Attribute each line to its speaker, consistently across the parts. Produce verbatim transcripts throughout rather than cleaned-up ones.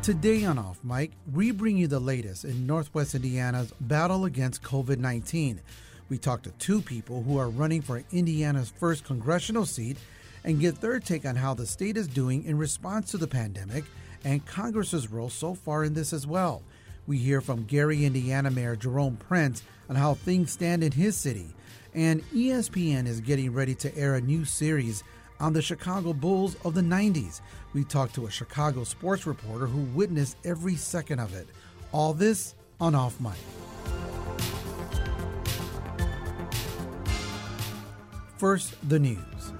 Speaker 1: Today on Off Mic, we bring you the latest in Northwest Indiana's battle against covid nineteen. We talk to two people who are running for Indiana's first congressional seat and get their take on how the state is doing in response to the pandemic and Congress's role so far in this as well. We hear from Gary, Indiana Mayor Jerome Prince on how things stand in his city. And E S P N is getting ready to air a new series on the Chicago Bulls of the nineties. We talked to a Chicago sports reporter who witnessed every second of it. All this on Off Mic. First, the news.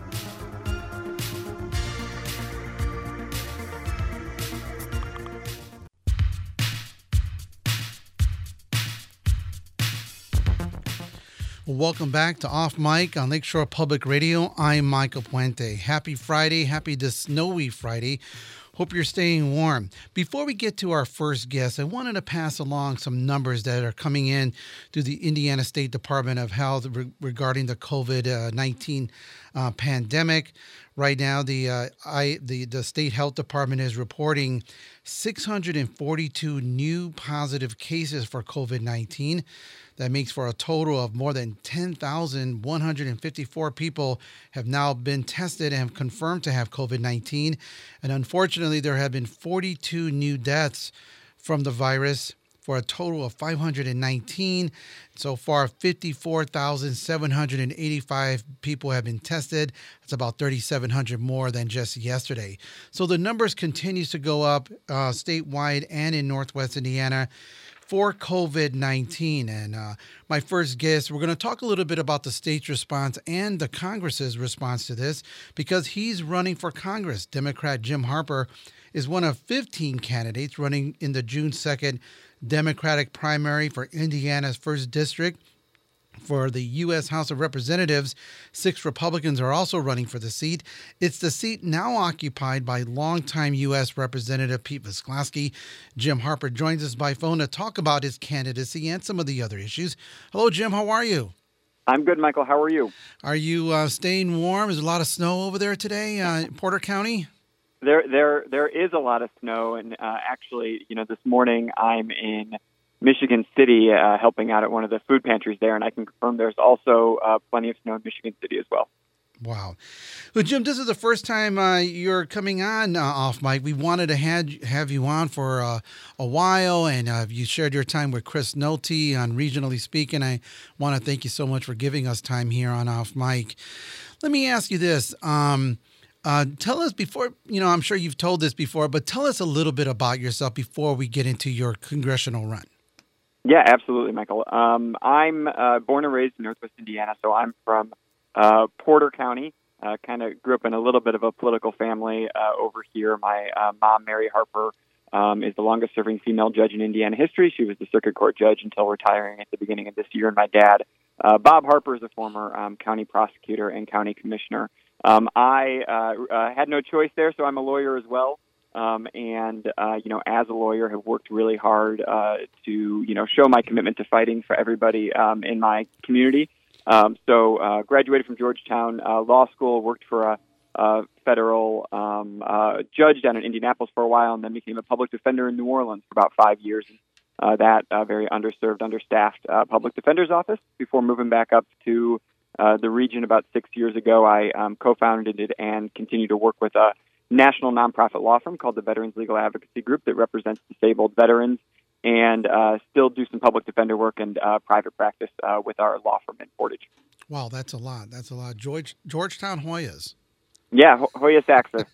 Speaker 1: Welcome back to Off Mic on Lakeshore Public Radio. I'm Michael Puente. Happy Friday. Happy this snowy Friday. Hope you're staying warm. Before we get to our first guest, I wanted to pass along some numbers that are coming in through the Indiana State Department of Health re- regarding the covid nineteen uh, pandemic. Right now, the, uh, I, the the State Health Department is reporting six hundred forty-two new positive cases for covid nineteen. That makes for a total of more than ten thousand one hundred fifty-four people have now been tested and have confirmed to have covid nineteen. And unfortunately, there have been forty-two new deaths from the virus for a total of five hundred nineteen. So far, fifty-four thousand seven hundred eighty-five people have been tested. That's about three thousand seven hundred more than just yesterday. So the numbers continues to go up uh, statewide and in Northwest Indiana for covid nineteen. And uh, my first guest, we're going to talk a little bit about the state's response and the Congress's response to this because he's running for Congress. Democrat Jim Harper is one of fifteen candidates running in the June second Democratic primary for Indiana's first district. For the U S House of Representatives, six Republicans are also running for the seat. It's the seat now occupied by longtime U S Representative Pete Visclosky. Jim Harper joins us by phone to talk about his candidacy and some of the other issues. Hello, Jim. How are you?
Speaker 2: I'm good, Michael. How are you?
Speaker 1: Are you uh, staying warm? Is there a lot of snow over there today uh, in Porter County?
Speaker 2: There, there, there is a lot of snow, and uh, actually, you know, this morning I'm in Michigan City, uh, helping out at one of the food pantries there, and I can confirm there's also uh, plenty of snow in Michigan City as well.
Speaker 1: Wow. Well, Jim, this is the first time uh, you're coming on uh, Off Mic. We wanted to had, have you on for uh, a while, and uh, you shared your time with Chris Nolte on Regionally Speaking. I want to thank you so much for giving us time here on Off Mic. Let me ask you this. Um, uh, tell us before, you know, I'm sure you've told this before, but tell us a little bit about yourself before we get into your congressional run.
Speaker 2: Yeah, absolutely, Michael. Um, I'm uh, born and raised in Northwest Indiana, so I'm from uh, Porter County. Uh, kind of grew up in a little bit of a political family uh, over here. My uh, mom, Mary Harper, um, is the longest-serving female judge in Indiana history. She was the circuit court judge until retiring at the beginning of this year. And my dad, uh, Bob Harper, is a former um, county prosecutor and county commissioner. Um, I uh, uh, had no choice there, so I'm a lawyer as well. Um, and, uh, you know, as a lawyer, have worked really hard uh, to, you know, show my commitment to fighting for everybody um, in my community. Um, so uh, graduated from Georgetown uh, Law School, worked for a, a federal um, uh, judge down in Indianapolis for a while, and then became a public defender in New Orleans for about five years. Uh, that uh, very underserved, understaffed uh, public defender's office before moving back up to uh, the region about six years ago. I um, co-founded it and continue to work with a national nonprofit law firm called the Veterans Legal Advocacy Group that represents disabled veterans, and uh, still do some public defender work and uh, private practice uh, with our law firm in Portage.
Speaker 1: Wow, that's a lot. That's a lot. George, Georgetown Hoyas.
Speaker 2: Yeah, Ho- Hoya Saxa.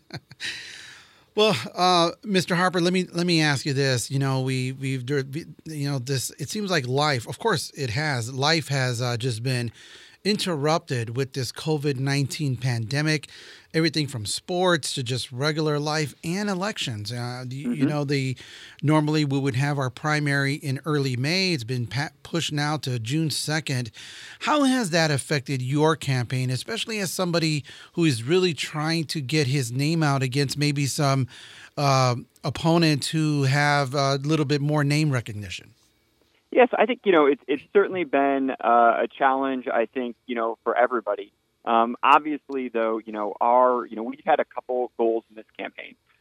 Speaker 1: Well, uh, Mister Harper, let me let me ask you this. You know, we we've you know this. It seems like life. Of course, it has. Life has uh, just been interrupted with this covid nineteen pandemic, everything from sports to just regular life and elections. Uh, you, mm-hmm. you know, the normally we would have our primary in early May. It's been pa- pushed now to June second. How has that affected your campaign, especially as somebody who is really trying to get his name out against maybe some uh, opponents who have a little bit more name recognition?
Speaker 2: Yes, I think, you know, it's it's certainly been uh, a challenge, I think, you know, for everybody. Um, obviously, though, you know, our, you know, we've had a couple goals in this campaign.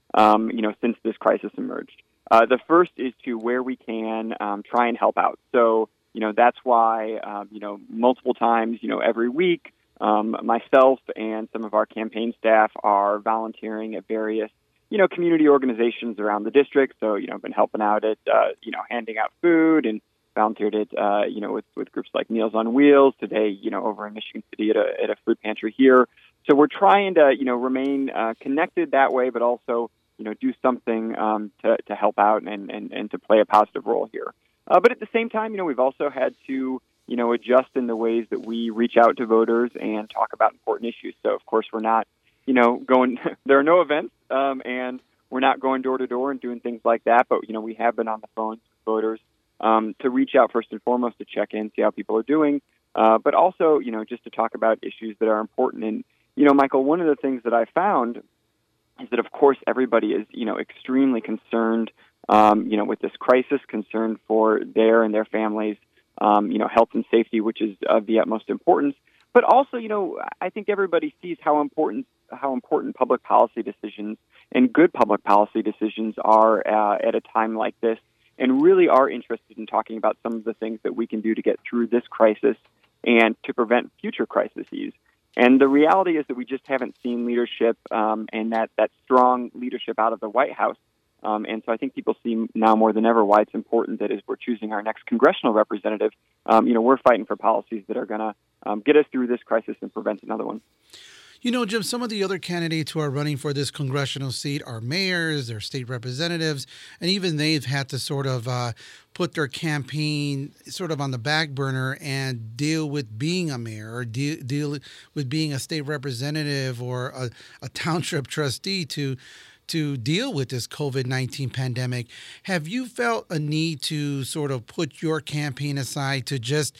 Speaker 2: um, you know, since this crisis emerged. Uh, the first is to where we can um, try and help out. So, you know, that's why, um, you know, multiple times, you know, every week, um, myself and some of our campaign staff are volunteering at various, you know, community organizations around the district. So, you know, I've been helping out at, uh, you know, handing out food, and volunteered at, uh, you know, with, with groups like Meals on Wheels today, you know, over in Michigan City at a, at a food pantry here. So we're trying to, you know, remain uh, connected that way, but also, you know, do something um, to, to help out and, and, and to play a positive role here. Uh, but at the same time, you know, we've also had to, you know, adjust in the ways that we reach out to voters and talk about important issues. So, of course, we're not, you know, going, there are no events, um, and we're not going door to door and doing things like that. But, you know, we have been on the phones with voters um, to reach out first and foremost to check in, see how people are doing, uh, but also, you know, just to talk about issues that are important. And, you know, Michael, one of the things that I found is that, of course, everybody is, you know, extremely concerned, um, you know, with this crisis, concerned for their and their families, um, you know, health and safety, which is of the utmost importance. But also, you know, I think everybody sees how important how important public policy decisions and good public policy decisions are uh, at a time like this, and really are interested in talking about some of the things that we can do to get through this crisis and to prevent future crises. And the reality is that we just haven't seen leadership um, and that, that strong leadership out of the White House. Um, and so I think people see now more than ever why it's important that as we're choosing our next congressional representative, um, you know, we're fighting for policies that are going to um, get us through this crisis and prevent another one.
Speaker 1: You know, Jim, some of the other candidates who are running for this congressional seat are mayors, they're state representatives, and even they've had to sort of uh, put their campaign sort of on the back burner and deal with being a mayor or de- deal with being a state representative or a, a township trustee to to deal with this COVID nineteen pandemic. Have you felt a need to sort of put your campaign aside to just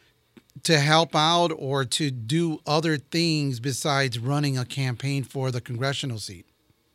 Speaker 1: to help out or to do other things besides running a campaign for the congressional seat?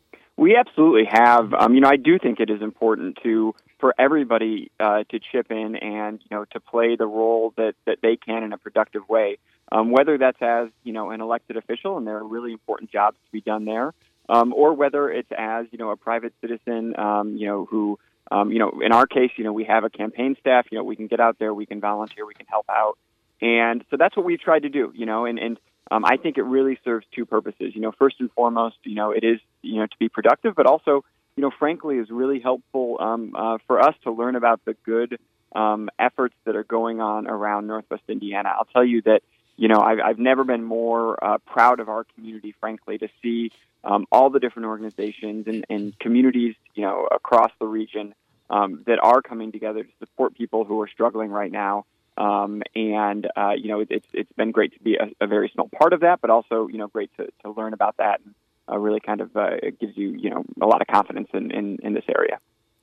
Speaker 2: We absolutely have. Um, you know, I do think it is important to for everybody uh, to chip in and, you know, to play the role that, that they can in a productive way, um, whether that's as, you know, an elected official, and there are really important jobs to be done there, um, or whether it's as, you know, a private citizen, um, you know, who, um, you know, in our case, you know, we have a campaign staff, you know, we can get out there, we can volunteer, we can help out. And so that's what we've tried to do, you know, and, and um, I think it really serves two purposes. You know, first and foremost, you know, it is, you know, to be productive, but also, you know, frankly, is really helpful um, uh, for us to learn about the good um, efforts that are going on around Northwest Indiana. I'll tell you that, you know, I've, I've never been more uh, proud of our community, frankly, to see um, all the different organizations and, and communities, you know, across the region um, that are coming together to support people who are struggling right now. Um, and, uh, you know, it, it's it's been great to be a, a very small part of that, but also, you know, great to, to learn about that. And uh, really kind of uh, it gives you, you know, a lot of confidence in, in, in this area.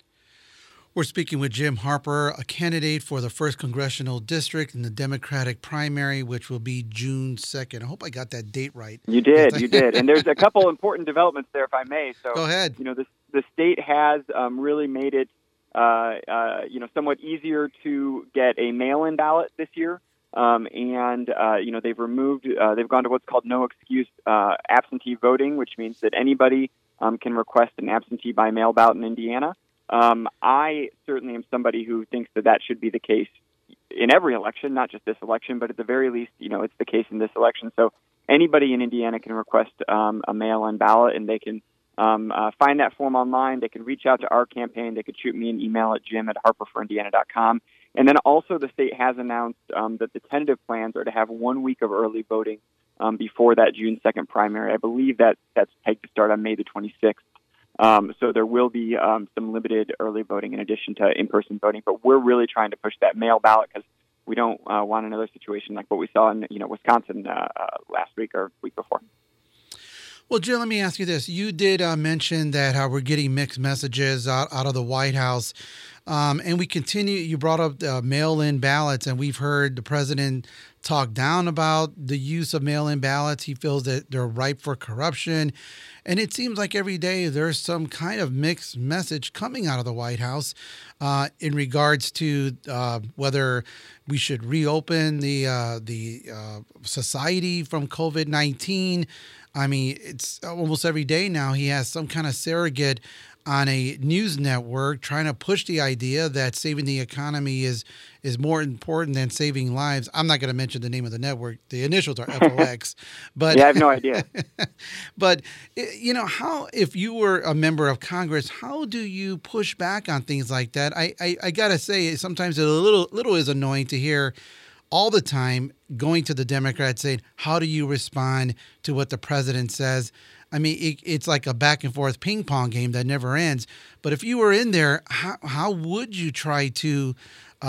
Speaker 1: We're speaking with Jim Harper, a candidate for the first Congressional District in the Democratic primary, which will be June second. I hope I got that date right.
Speaker 2: You did, you did. And there's a couple important developments there, if I may. So,
Speaker 1: go ahead.
Speaker 2: You know, the, the state has um, really made it Uh, uh, you know, somewhat easier to get a mail-in ballot this year, um, and uh, you know they've removed, uh, they've gone to what's called no excuse uh, absentee voting, which means that anybody um, can request an absentee by mail ballot in Indiana. Um, I certainly am somebody who thinks that that should be the case in every election, not just this election, but at the very least, you know, it's the case in this election. So anybody in Indiana can request um, a mail-in ballot, and they can. Um, uh, find that form online. They can reach out to our campaign. They could shoot me an email at jim at harper for indiana dot com. And then also the state has announced um, that the tentative plans are to have one week of early voting um, before that June second primary. I believe that that's pegged to start on May the twenty-sixth. Um, so there will be um, some limited early voting in addition to in-person voting. But we're really trying to push that mail ballot because we don't uh, want another situation like what we saw in you know Wisconsin uh, uh, last week or week before.
Speaker 1: Well, Jill, let me ask you this. You did uh, mention that uh, we're getting mixed messages out, out of the White House. Um, and we continue, you brought up uh, mail-in ballots, and we've heard the president talk down about the use of mail-in ballots. He feels that they're ripe for corruption. And it seems like every day there's some kind of mixed message coming out of the White House uh, in regards to uh, whether we should reopen the uh, the uh, society from COVID nineteen. I mean, it's almost every day now he has some kind of surrogate on a news network trying to push the idea that saving the economy is is more important than saving lives. I'm not going to mention the name of the network. The initials are F O X. But
Speaker 2: yeah, I have no idea.
Speaker 1: But, you know, how, if you were a member of Congress, how do you push back on things like that? I, I, I got to say, sometimes it's a little, little is annoying to hear all the time going to the Democrats saying, how do you respond to what the president says? I mean, it, it's like a back and forth ping pong game that never ends. But if you were in there, how, how would you try to,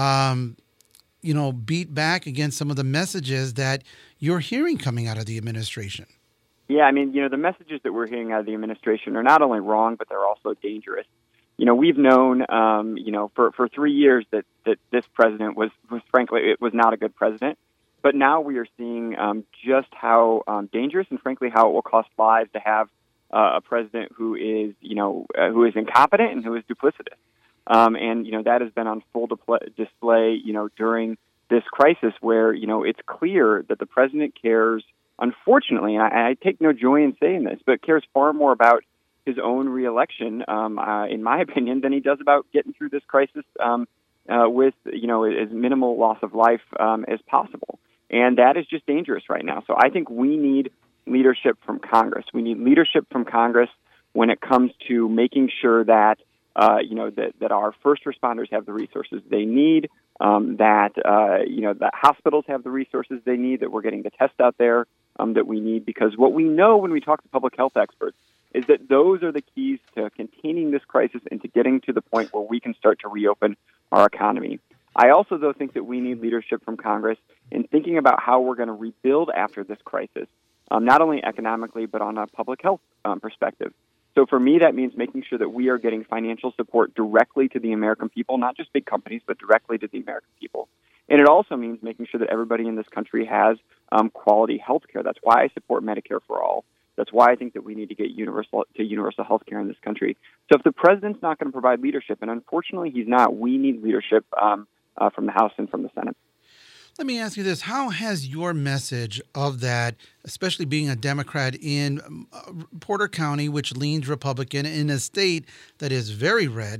Speaker 1: um, you know, beat back against some of the messages that you're hearing coming out of the administration?
Speaker 2: Yeah, I mean, you know, the messages that we're hearing out of the administration are not only wrong, but they're also dangerous. You know, we've known, um, you know, for, for three years that, that this president was, was, frankly, it was not a good president. But now we are seeing um, just how um, dangerous and, frankly, how it will cost lives to have uh, a president who is, you know, uh, who is incompetent and who is duplicitous. Um, and, you know, that has been on full dipl- display, you know, during this crisis where, you know, it's clear that the president cares, unfortunately, and I, I take no joy in saying this, but cares far more about his own reelection, um, uh, in my opinion, than he does about getting through this crisis um, uh, with, you know, as minimal loss of life um, as possible. And that is just dangerous right now. So I think we need leadership from Congress. We need leadership from Congress when it comes to making sure that, uh, you know, that, that our first responders have the resources they need, um, that, uh, you know, that hospitals have the resources they need, that we're getting the tests out there um, that we need. Because what we know when we talk to public health experts is that those are the keys to containing this crisis and to getting to the point where we can start to reopen our economy. I also, though, think that we need leadership from Congress in thinking about how we're going to rebuild after this crisis, um, not only economically, but on a public health um, perspective. So for me, that means making sure that we are getting financial support directly to the American people, not just big companies, but directly to the American people. And it also means making sure that everybody in this country has um, quality health care. That's why I support Medicare for all. That's why I think that we need to get universal to universal health care in this country. So if the president's not going to provide leadership, and unfortunately he's not, we need leadership um, uh, from the House and from the Senate.
Speaker 1: Let me ask you this. How has your message of that, especially being a Democrat in Porter County, which leans Republican, in a state that is very red,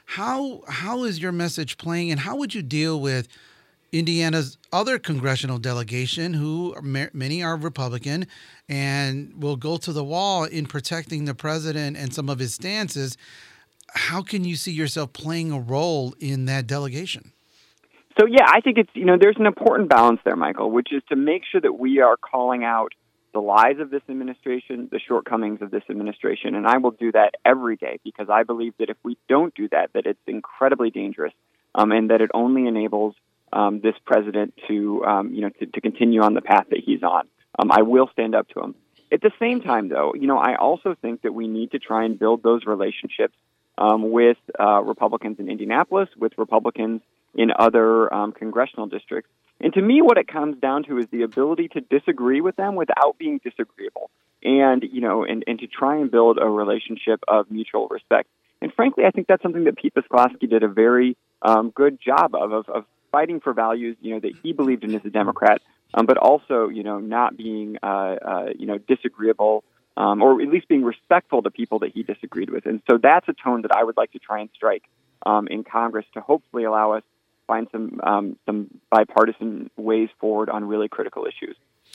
Speaker 1: how how is your message playing, and how would you deal with Indiana's other congressional delegation, who many are Republican and will go to the wall in protecting the president and some of his stances? How can you see yourself playing a role in that delegation?
Speaker 2: So, yeah, I think it's, you know, there's an important balance there, Michael, which is to make sure that we are calling out the lies of this administration, the shortcomings of this administration. And I will do that every day because I believe that if we don't do that, that it's incredibly dangerous um, and that it only enables um, this president to, um, you know, to, to continue on the path that he's on. Um, I will stand up to him. At the same time, though, you know, I also think that we need to try and build those relationships um, with uh, Republicans in Indianapolis, with Republicans in other um, congressional districts. And to me, what it comes down to is the ability to disagree with them without being disagreeable and, you know, and, and to try and build a relationship of mutual respect. And frankly, I think that's something that Pete Pasqualski did a very um, good job of, of, of fighting for values, you know, that he believed in as a Democrat, um, but also, you know, not being, uh, uh, you know, disagreeable um, or at least being respectful to people that he disagreed with. And so that's a tone that I would like to try and strike um, in Congress to hopefully allow us find some um, some bipartisan ways forward on really critical issues.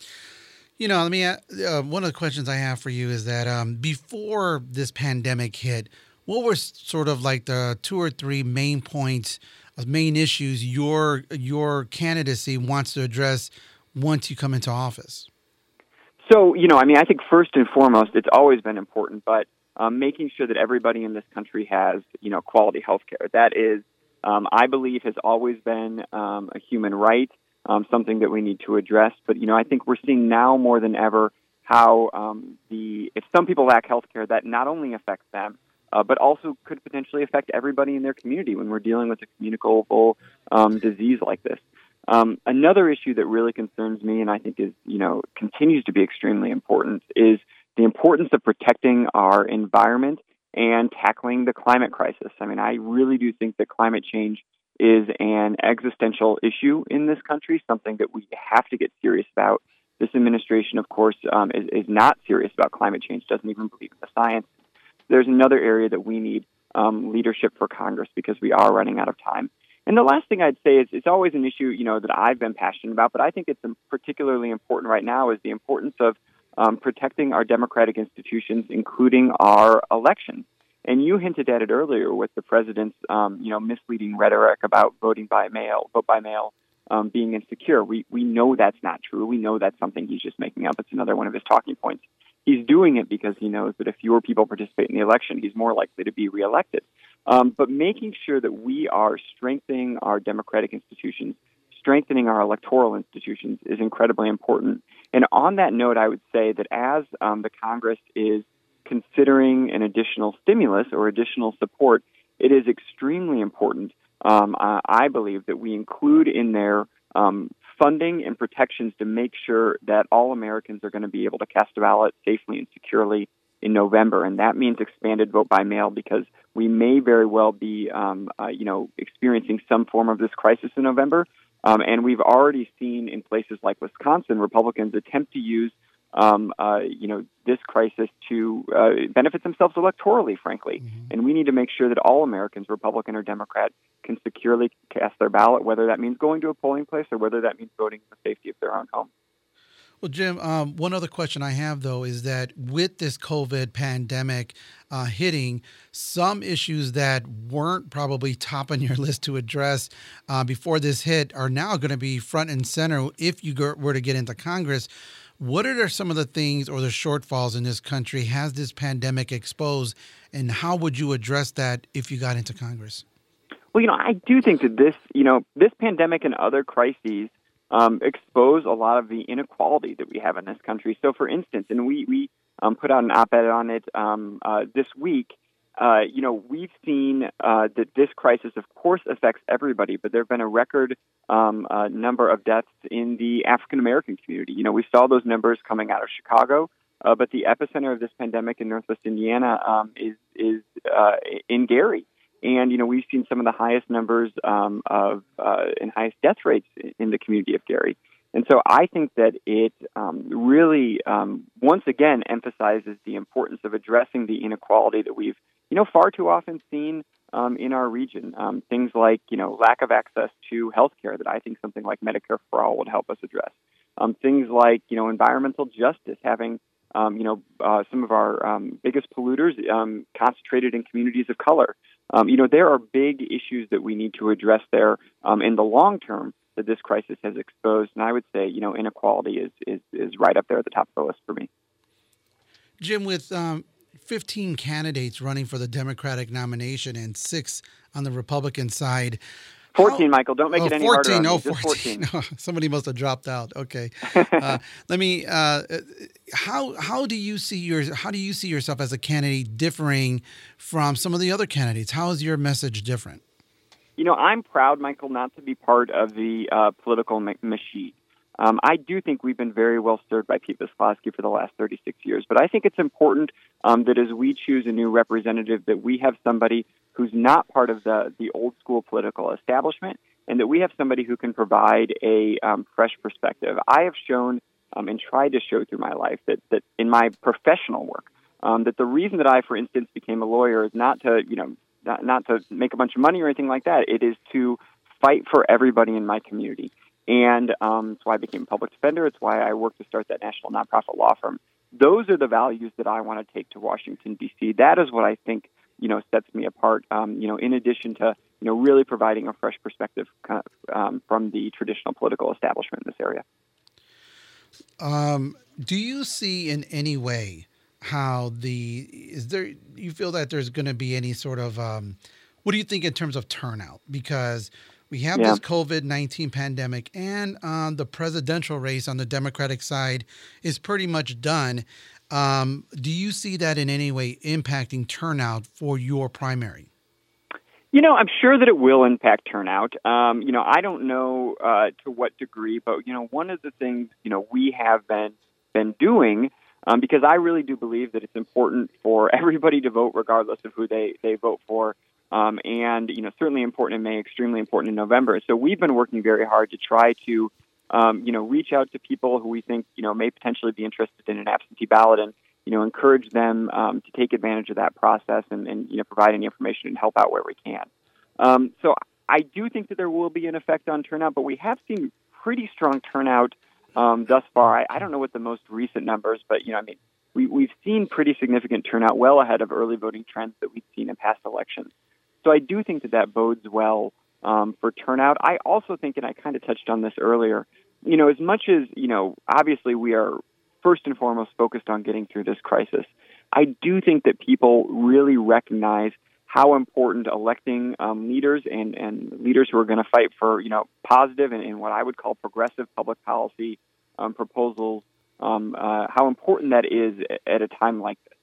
Speaker 1: You know, let me uh, one of the questions I have for you is that um, before this pandemic hit, what were sort of like the two or three main points, main issues your your candidacy wants to address once you come into office?
Speaker 2: So, you know, I mean, I think first and foremost, it's always been important, but um, making sure that everybody in this country has, you know, quality health care. That is, Um, I believe has always been um, a human right, um, something that we need to address. But, you know, I think we're seeing now more than ever how um, the if some people lack health care, that not only affects them, uh, but also could potentially affect everybody in their community when we're dealing with a communicable um, disease like this. Um, another issue that really concerns me and I think is, you know, continues to be extremely important is the importance of protecting our environment and tackling the climate crisis. I mean, I really do think that climate change is an existential issue in this country, something that we have to get serious about This administration, of course, um, is, is not serious about climate change, doesn't even believe in the science. There's another area that we need um, leadership for Congress because we are running out of time. And the last thing I'd say is it's always an issue, you know, that I've been passionate about, but I think it's particularly important right now is the importance of um, protecting our democratic institutions, including our elections. And you hinted at it earlier with the president's, um, you know, misleading rhetoric about voting by mail, vote by mail um, being insecure. We we know that's not true. We know that's something he's just making up. It's another one of his talking points. He's doing it because he knows that if fewer people participate in the election, he's more likely to be reelected. Um, but making sure that we are strengthening our democratic institutions, strengthening our electoral institutions is incredibly important. And on that note, I would say that as um, the Congress is considering an additional stimulus or additional support, it is extremely important, um, uh, I believe, that we include in there um, funding and protections to make sure that all Americans are going to be able to cast a ballot safely and securely in November. And that means expanded vote by mail because we may very well be, um, uh, you know, experiencing some form of this crisis in November. Um, and we've already seen in places like Wisconsin, Republicans attempt to use Um, uh, you know, this crisis to uh, benefit themselves electorally, frankly. Mm-hmm. And we need to make sure that all Americans, Republican or Democrat, can securely cast their ballot, whether that means going to a polling place or whether that means voting in the safety of their own home.
Speaker 1: Well, Jim, um, one other question I have, though, is that with this COVID pandemic uh, hitting, some issues that weren't probably top on your list to address uh, before this hit are now going to be front and center if you go, were to get into Congress. What are some of the things or the shortfalls in this country has this pandemic exposed, and how would you address that if you got into Congress?
Speaker 2: Well, you know, I do think that this, you know, this pandemic and other crises um, expose a lot of the inequality that we have in this country. So, for instance, and we, we um, put out an op-ed on it um, uh, this week, uh, you know, we've seen uh, that this crisis, of course, affects everybody, but there have been a record um, uh, number of deaths in the African-American community. You know, we saw those numbers coming out of Chicago, uh, but the epicenter of this pandemic in Northwest Indiana um, is, is uh, in Gary. And, you know, we've seen some of the highest numbers um, of uh, and highest death rates in the community of Gary. And so I think that it um, really, um, once again, emphasizes the importance of addressing the inequality that we've, you know, far too often seen um, in our region. Um, things like, you know, lack of access to health care that I think something like Medicare for All would help us address. Um, things like, you know, environmental justice, having, um, you know, uh, some of our um, biggest polluters um, concentrated in communities of color. Um, you know, there are big issues that we need to address there um, in the long term that this crisis has exposed. And I would say, you know, inequality is, is, is right up there at the top of the list for me.
Speaker 1: Jim, with um, fifteen candidates running for the Democratic nomination and six on the Republican side.
Speaker 2: fourteen, how, Michael. Don't make
Speaker 1: oh,
Speaker 2: it any
Speaker 1: fourteen,
Speaker 2: harder on
Speaker 1: oh,
Speaker 2: me. Just
Speaker 1: fourteen.
Speaker 2: fourteen.
Speaker 1: Oh, somebody must have dropped out. Okay. Uh, let me, uh, how, how do you see your, how do you see yourself as a candidate differing from some of the other candidates? How is your message different?
Speaker 2: You know, I'm proud, Michael, not to be part of the uh, political ma- machine. Um, I do think we've been very well served by Pete Visclosky for the last thirty-six years, but I think it's important um, that as we choose a new representative that we have somebody who's not part of the, the old school political establishment and that we have somebody who can provide a um, fresh perspective. I have shown um, and tried to show through my life that, that in my professional work, um, that the reason that I, for instance, became a lawyer is not to, you know, Not, not to make a bunch of money or anything like that. It is to fight for everybody in my community. And um, it's why I became a public defender. It's why I worked to start that national nonprofit law firm. Those are the values that I want to take to Washington, D C. That is what I think, you know, sets me apart, um, you know, in addition to, you know, really providing a fresh perspective kind of, um, from the traditional political establishment in this area.
Speaker 1: Um, do you see in any way how the is there you feel that there's going to be any sort of um what do you think in terms of turnout, because we have yeah. this COVID nineteen pandemic and um, the presidential race on the Democratic side is pretty much done. Um, do you see that in any way impacting turnout for your primary?
Speaker 2: You know, I'm sure that it will impact turnout. Um, you know, I don't know uh, to what degree, but, you know, one of the things, you know, we have been been doing Um, because I really do believe that it's important for everybody to vote regardless of who they, they vote for. Um, and, you know, certainly important in May, extremely important in November. So we've been working very hard to try to um, you know, reach out to people who we think, you know, may potentially be interested in an absentee ballot and, you know, encourage them um, to take advantage of that process and, and, you know, provide any information and help out where we can. Um, so I do think that there will be an effect on turnout, but we have seen pretty strong turnout um, thus far. I, I don't know what the most recent numbers, but, you know, I mean, we, we've seen pretty significant turnout well ahead of early voting trends that we've seen in past elections. So I do think that that bodes well um, for turnout. I also think, and I kind of touched on this earlier, you know, as much as, you know, obviously we are first and foremost focused on getting through this crisis, I do think that people really recognize how important electing um, leaders and, and leaders who are going to fight for, you know, positive and, and what I would call progressive public policy um, proposals, um, uh, how important that is at a time like this.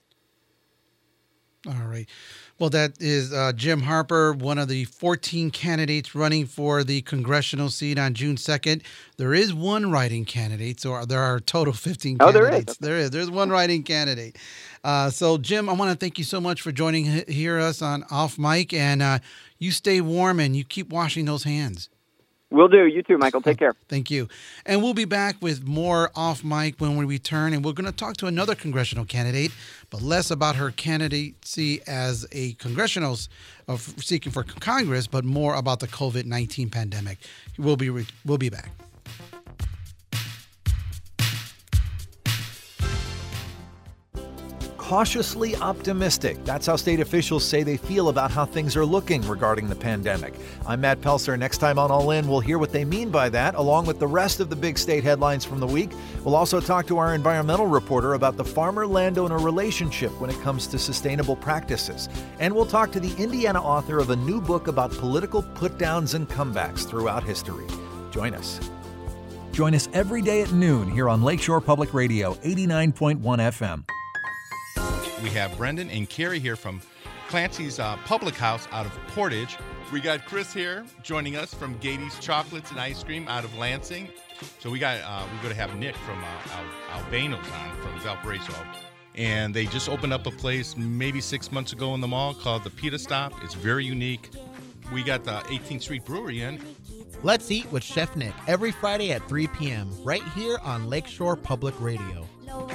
Speaker 1: All right. Well, that is uh, Jim Harper, one of the fourteen candidates running for the congressional seat on June second. There is one writing candidate, so there are a total of fifteen
Speaker 2: oh,
Speaker 1: candidates.
Speaker 2: There is.
Speaker 1: There is. There's one writing candidate. Uh, so, Jim, I want to thank you so much for joining here us on Off Mic, and uh, you stay warm and you keep washing those hands.
Speaker 2: Will do. You too, Michael. Take care.
Speaker 1: Thank you. And we'll be back with more Off Mic when we return. And we're going to talk to another congressional candidate, but less about her candidacy as a congressional of seeking for Congress, but more about the COVID nineteen pandemic. We'll be, we'll be back.
Speaker 3: Cautiously optimistic. That's how state officials say they feel about how things are looking regarding the pandemic. I'm Matt Pelser. Next time on All In, we'll hear what they mean by that, along with the rest of the big state headlines from the week. We'll also talk to our environmental reporter about the farmer-landowner relationship when it comes to sustainable practices. And we'll talk to the Indiana author of a new book about political put-downs and comebacks throughout history. Join us. Join us every day at noon here on Lakeshore Public Radio, eighty-nine point one F M.
Speaker 4: We have Brendan and Carrie here from Clancy's uh, Public House out of Portage. We got Chris here joining us from Gady's Chocolates and Ice Cream out of Lansing. So we got uh, we're going to have Nick from uh, Al- Albano's on from Valparaiso. And they just opened up a place maybe six months ago in the mall called the Pita Stop. It's very unique. We got the eighteenth Street Brewery in.
Speaker 5: Let's Eat with Chef Nick every Friday at three p.m. right here on Lakeshore Public Radio.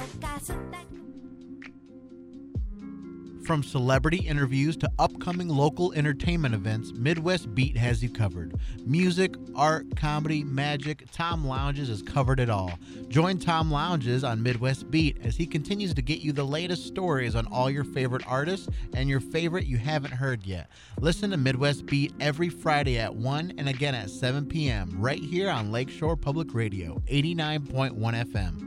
Speaker 5: From celebrity interviews to upcoming local entertainment events, Midwest Beat has you covered. Music, art, comedy, magic, Tom Lounges has covered it all. Join Tom Lounges on Midwest Beat as he continues to get you the latest stories on all your favorite artists and your favorite you haven't heard yet. Listen to Midwest Beat every Friday at one and again at seven p.m. right here on Lakeshore Public Radio, eighty-nine point one F M.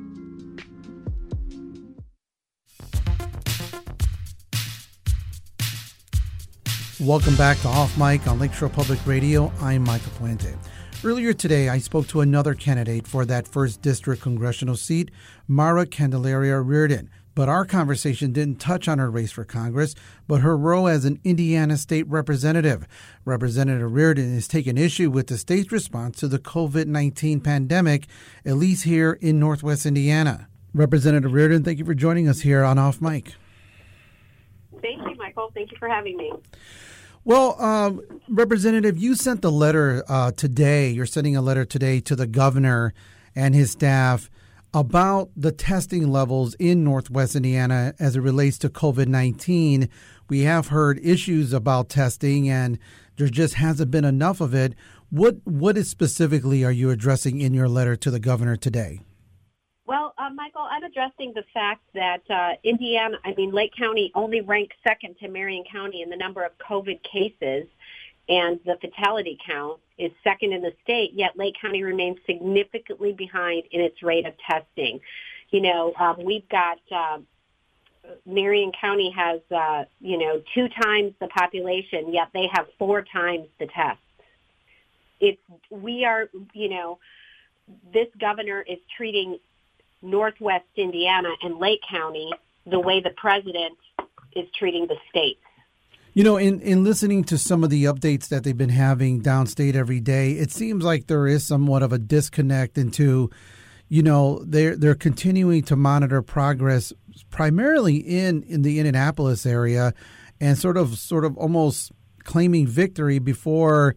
Speaker 1: Welcome back to Off Mic on Lakeshore Public Radio. I'm Michael Puente. Earlier today, I spoke to another candidate for that first district congressional seat, Mara Candelaria Reardon. But our conversation didn't touch on her race for Congress, but her role as an Indiana state representative. Representative Reardon has taken issue with the state's response to the COVID nineteen pandemic, at least here in Northwest Indiana. Representative Reardon, thank you for joining us here on Off Mic.
Speaker 6: Thank you, Michael. Thank you for having me.
Speaker 1: Well, um, Representative, you sent the letter uh, today. You're sending a letter today to the governor and his staff about the testing levels in Northwest Indiana as it relates to COVID nineteen. We have heard issues about testing, and there just hasn't been enough of it. What what is specifically are you addressing in your letter to the governor today?
Speaker 6: Well, uh, Michael, I'm addressing the fact that uh, Indiana, I mean, Lake County only ranks second to Marion County in the number of COVID cases, and the fatality count is second in the state, yet Lake County remains significantly behind in its rate of testing. You know, um, we've got, uh, Marion County has, uh, you know, two times the population, yet they have four times the tests. It's, we are, you know, this governor is treating Northwest Indiana and Lake County the way the president is treating the states.
Speaker 1: You know, in, in listening to some of the updates that they've been having downstate every day, it seems like there is somewhat of a disconnect into, you know, they're, they're continuing to monitor progress primarily in, in the Indianapolis area and sort of sort of almost claiming victory before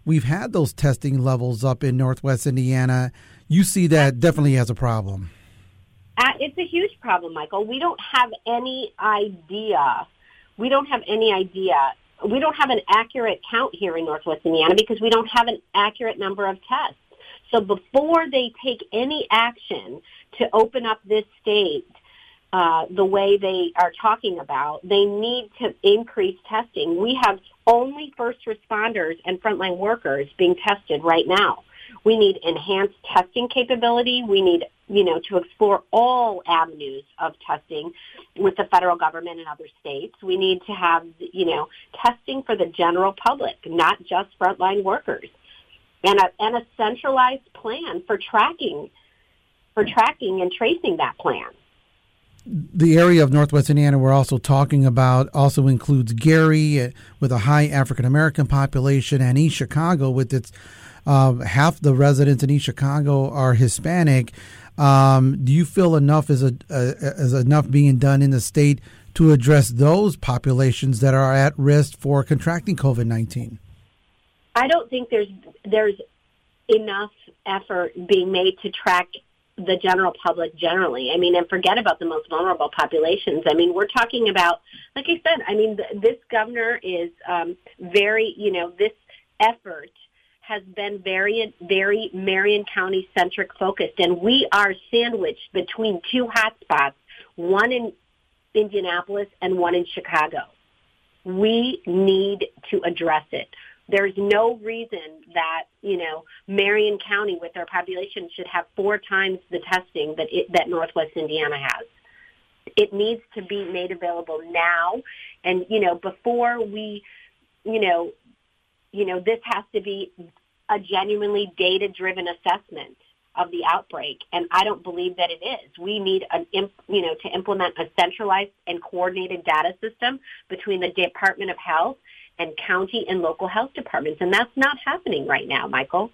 Speaker 1: we've had those testing levels up in Northwest Indiana. You see that definitely as a problem.
Speaker 6: Uh, it's a huge problem, Michael. We don't have any idea. We don't have any idea. We don't have an accurate count here in Northwest Indiana because we don't have an accurate number of tests. So before they take any action to open up this state uh, the way they are talking about, they need to increase testing. We have only first responders and frontline workers being tested right now. We need enhanced testing capability. We need, you know, to explore all avenues of testing with the federal government and other states. We need to have, you know, testing for the general public, not just frontline workers, and a, and a centralized plan for tracking, for tracking and tracing that plan.
Speaker 1: The area of Northwest Indiana we're also talking about also includes Gary uh, with a high African-American population, and East Chicago with its uh, half the residents in East Chicago are Hispanic. Um, do you feel enough is, a, uh, is enough being done in the state to address those populations that are at risk for contracting COVID nineteen?
Speaker 6: I don't think there's there's enough effort being made to track the general public generally. I mean, and forget about the most vulnerable populations. I mean, we're talking about, like I said, I mean, th- this governor is um, very, you know, this effort has been very, very Marion County centric focused, and we are sandwiched between two hotspots, one in Indianapolis and one in Chicago. We need to address it. There's no reason that, you know, Marion County with their population should have four times the testing that it, that Northwest Indiana has. It needs to be made available now. And, you know, before we, you know, you know, this has to be a genuinely data-driven assessment of the outbreak, and I don't believe that it is. We need, an, you know, to implement a centralized and coordinated data system between the Department of Health and county and local health departments, and that's not happening right now, Michael.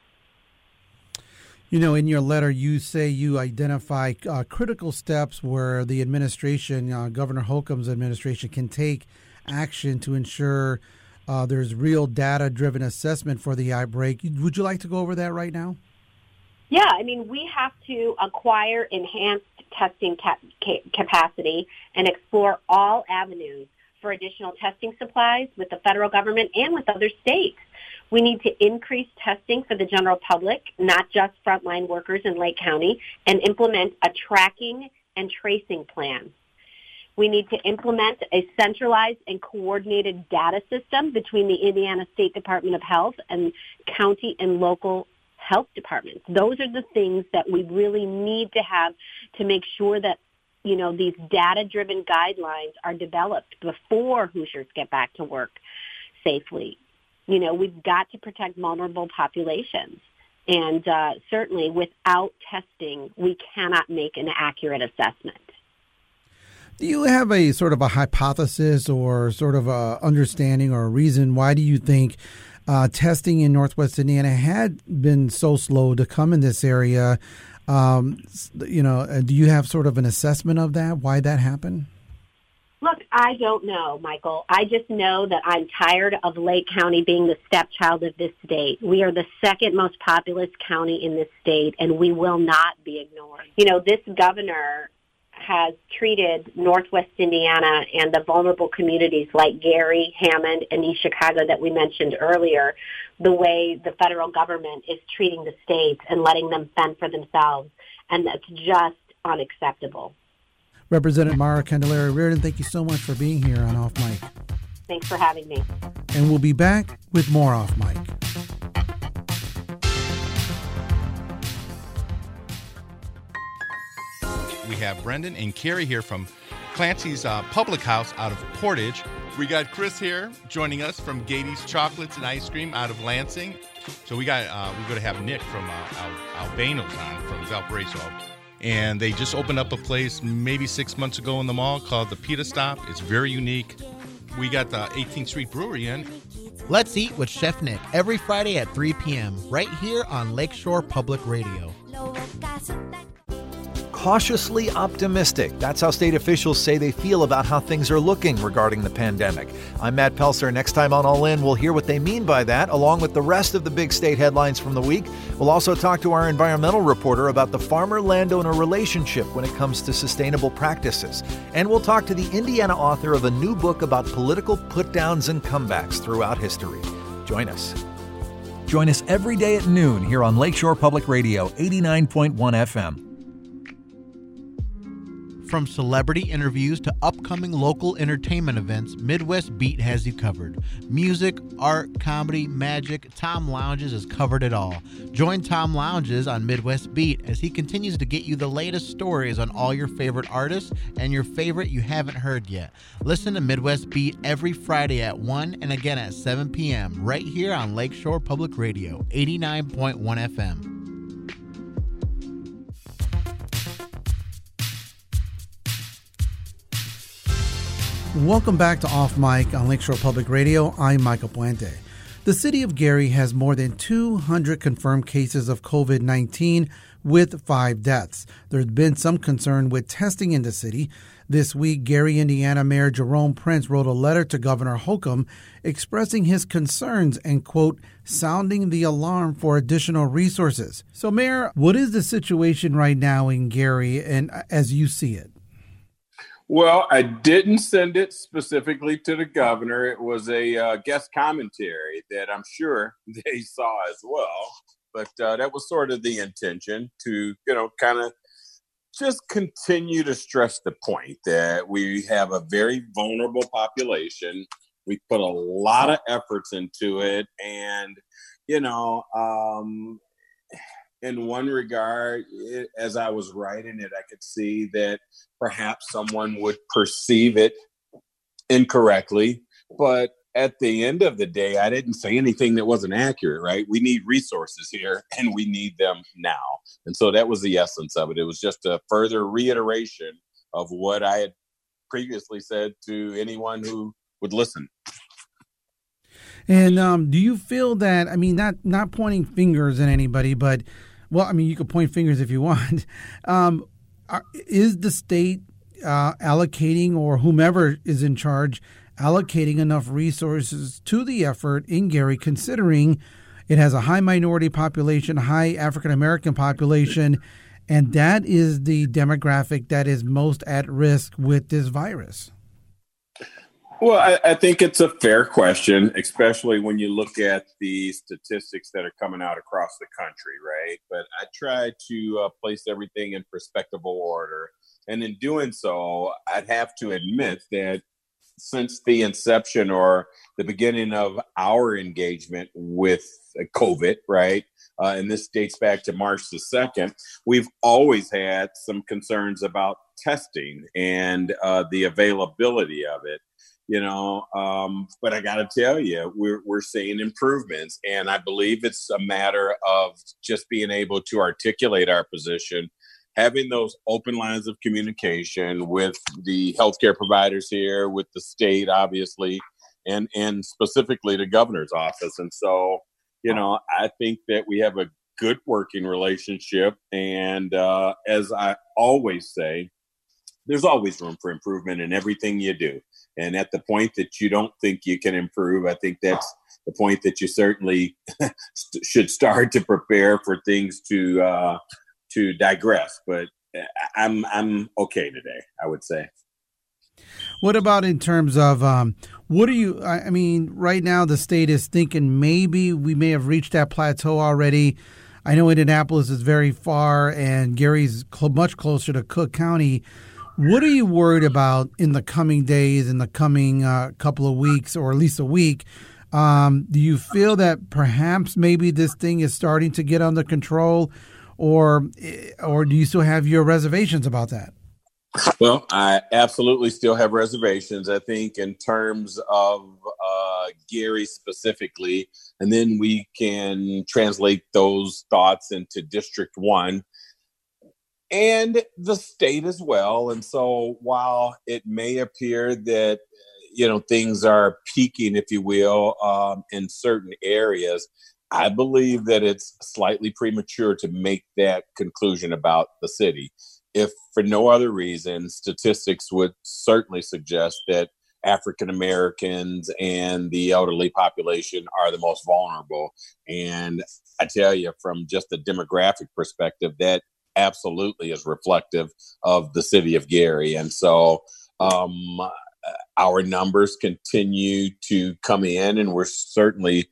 Speaker 1: You know, in your letter, you say you identify uh, critical steps where the administration, uh, Governor Holcomb's administration, can take action to ensure uh, there's real data-driven assessment for the outbreak. Would you like to go over that right now?
Speaker 6: Yeah, I mean, we have to acquire enhanced testing cap- ca- capacity and explore all avenues for additional testing supplies with the federal government and with other states. We need to increase testing for the general public, not just frontline workers in Lake County, and implement a tracking and tracing plan. We need to implement a centralized and coordinated data system between the Indiana State Department of Health and county and local health departments. Those are the things that we really need to have to make sure that, you know, these data-driven guidelines are developed before Hoosiers get back to work safely. You know, we've got to protect vulnerable populations. And uh, certainly without testing, we cannot make an accurate assessment.
Speaker 1: Do you have a sort of a hypothesis or sort of a understanding or a reason why do you think uh, testing in Northwest Indiana had been so slow to come in this area? Um, you know, do you have sort of an assessment of that, why that happened?
Speaker 6: Look, I don't know, Michael. I just know that I'm tired of Lake County being the stepchild of this state. We are the second most populous county in this state, and we will not be ignored. You know, this governor has treated Northwest Indiana and the vulnerable communities like Gary, Hammond, and East Chicago that we mentioned earlier, the way the federal government is treating the states and letting them fend for themselves. And that's just unacceptable.
Speaker 1: Representative Mara Candelaria-Reardon, thank you so much for being here on Off Mic.
Speaker 6: Thanks for having me.
Speaker 1: And we'll be back with more Off Mic.
Speaker 4: We have Brendan and Carrie here from Clancy's uh, Public House out of Portage. We got Chris here joining us from Gady's Chocolates and Ice Cream out of Lansing. So we got uh, we're going to have Nick from uh, Al- Albano's on from Valparaiso. And they just opened up a place maybe six months ago in the mall called the Pita Stop. It's very unique. We got the eighteenth Street Brewery in.
Speaker 5: Let's Eat with Chef Nick every Friday at three p.m. right here on Lakeshore Public Radio.
Speaker 3: cautiously optimistic. That's how state officials say they feel about how things are looking regarding the pandemic. I'm Matt Pelser. Next time on All In, we'll hear what they mean by that, along with the rest of the big state headlines from the week. We'll also talk to our environmental reporter about the farmer-landowner relationship when it comes to sustainable practices. And we'll talk to the Indiana author of a new book about political put-downs and comebacks throughout history. Join us.
Speaker 7: Join us every day at noon here on Lakeshore Public Radio, eighty-nine point one F M.
Speaker 5: From celebrity interviews to upcoming local entertainment events, Midwest Beat has you covered. Music, art, comedy, magic, Tom Lounges has covered it all. Join Tom Lounges on Midwest Beat as he continues to get you the latest stories on all your favorite artists and your favorite you haven't heard yet. Listen to Midwest Beat every Friday at one and again at seven p.m. right here on Lakeshore Public Radio, eighty-nine point one F M.
Speaker 1: Welcome back to Off Mic on Lakeshore Public Radio. I'm Michael Puente. The city of Gary has more than two hundred confirmed cases of COVID nineteen with five deaths. There's been some concern with testing in the city. This week, Gary, Indiana Mayor Jerome Prince wrote a letter to Governor Holcomb expressing his concerns and, quote, sounding the alarm for additional resources. So, Mayor, what is the situation right now in Gary and as you see it?
Speaker 8: Well, I didn't send it specifically to the governor. It was a uh, guest commentary that I'm sure they saw as well. But uh, that was sort of the intention to, you know, kind of just continue to stress the point that we have a very vulnerable population. We put a lot of efforts into it. And, you know, um, in one regard, it, as I was writing it, I could see that perhaps someone would perceive it incorrectly. But at the end of the day, I didn't say anything that wasn't accurate, right? We need resources here and we need them now. And so that was the essence of it. It was just a further reiteration of what I had previously said to anyone who would listen.
Speaker 1: And um, do you feel that, I mean, not not pointing fingers at anybody, but, well, I mean, you could point fingers if you want. Um, are, is the state uh, allocating, or whomever is in charge, allocating enough resources to the effort in Gary, considering it has a high minority population, high African-American population, and that is the demographic that is most at risk with this virus?
Speaker 8: Well, I, I think it's a fair question, especially when you look at the statistics that are coming out across the country, right? But I try to uh, place everything in perspective order. And in doing so, I'd have to admit that since the inception or the beginning of our engagement with COVID, right, uh, and this dates back to March the second, we've always had some concerns about testing and uh, the availability of it. You know, um, but I got to tell you, we're we're seeing improvements, and I believe it's a matter of just being able to articulate our position, having those open lines of communication with the healthcare providers here, with the state, obviously, and and specifically the governor's office. And so, you know, I think that we have a good working relationship, and uh, as I always say, there's always room for improvement in everything you do. And at the point that you don't think you can improve, I think that's the point that you certainly should start to prepare for things to uh, to digress. But I'm I'm okay today, I would say.
Speaker 1: What about in terms of um, what are you? I mean, right now the state is thinking maybe we may have reached that plateau already. I know Indianapolis is very far, and Gary's cl- much closer to Cook County. What are you worried about in the coming days, in the coming uh, couple of weeks, or at least a week? Um, do you feel that perhaps maybe this thing is starting to get under control, or or do you still have your reservations about that?
Speaker 8: Well, I absolutely still have reservations. I think in terms of uh, Gary specifically, and then we can translate those thoughts into District one. And the state as well. And so while it may appear that, you know, things are peaking, if you will, um, in certain areas, I believe that it's slightly premature to make that conclusion about the city. if for no other reason, statistics would certainly suggest that African Americans and the elderly population are the most vulnerable. And I tell you, from just a demographic perspective, that absolutely is reflective of the city of Gary. And so um, our numbers continue to come in, and we're certainly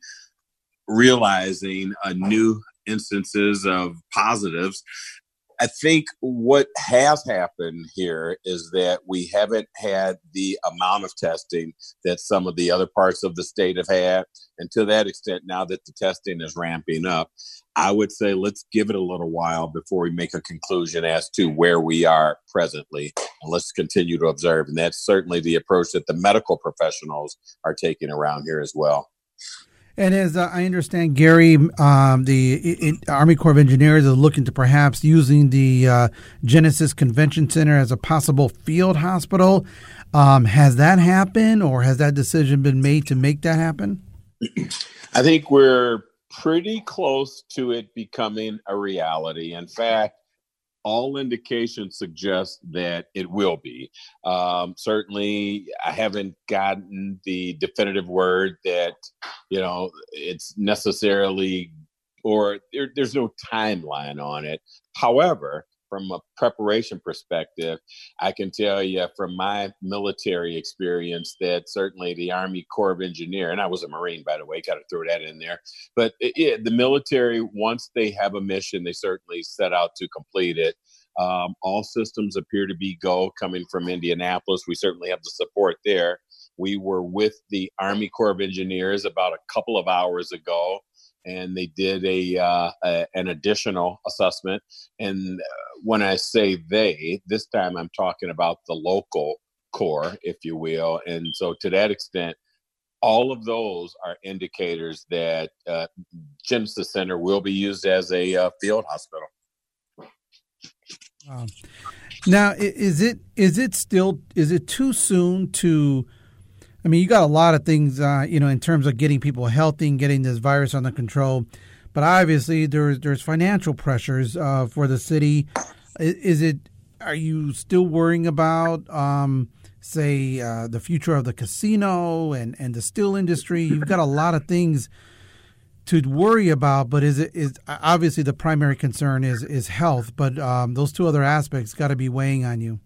Speaker 8: realizing a new instances of positives. I think what has happened here is that we haven't had the amount of testing that some of the other parts of the state have had. And to that extent, now that the testing is ramping up, I would say let's give it a little while before we make a conclusion as to where we are presently. And let's continue to observe. And that's certainly the approach that the medical professionals are taking around here as well.
Speaker 1: And as uh, I understand, Gary, um, the it, it, Army Corps of Engineers is looking to perhaps using the uh, Genesis Convention Center as a possible field hospital. Um, has that happened, or has that decision been made to make that happen?
Speaker 8: I think we're pretty close to it becoming a reality. In fact, all indications suggest that it will be. Um, certainly, I haven't gotten the definitive word that, you know, it's necessarily, or there, there's no timeline on it. However, from a preparation perspective, I can tell you from my military experience that certainly the Army Corps of Engineers, and I was a Marine, by the way, got to throw that in there. But it, it, the military, once they have a mission, they certainly set out to complete it. Um, all systems appear to be go coming from Indianapolis. We certainly have the support there. We were with the Army Corps of Engineers about a couple of hours ago, and they did a, uh, a an additional assessment. And when I say they, this time I'm talking about the local corps, if you will. And so to that extent, all of those are indicators that uh, Genesis Center will be used as a uh, field hospital.
Speaker 1: Um, now, is it is it still is it too soon to? I mean, you got a lot of things, uh, you know, in terms of getting people healthy and getting this virus under control, but obviously there's there's financial pressures uh, for the city. Is it? Are you still worrying about, um, say, uh, the future of the casino and, and the steel industry? You've got a lot of things to worry about, but is it is obviously the primary concern is is health, but um, those two other aspects got to be weighing on you.